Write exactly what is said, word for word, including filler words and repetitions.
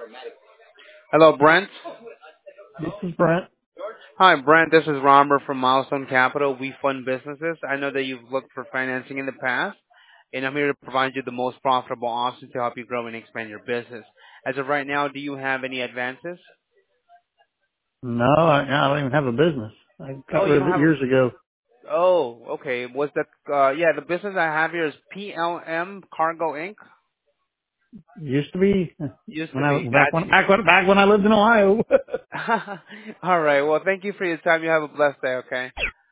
Hello, Brent. This is Brent. Hi, Brent. This is Robert from Milestone Capital. We fund businesses. I know that you've looked for financing in the past, and I'm here to provide you the most profitable option to help you grow and expand your business. As of right now, do you have any advances? No, I, I don't even have a business. I Oh, got you rid don't of it have a... years ago. Oh, okay. Was that... Uh, yeah, the business I have here is P L M Cargo Incorporated. Used to be Used when to I be. back when Gotcha. back when back when I lived in Ohio. All right. Well, thank you for your time. You have a blessed day, okay?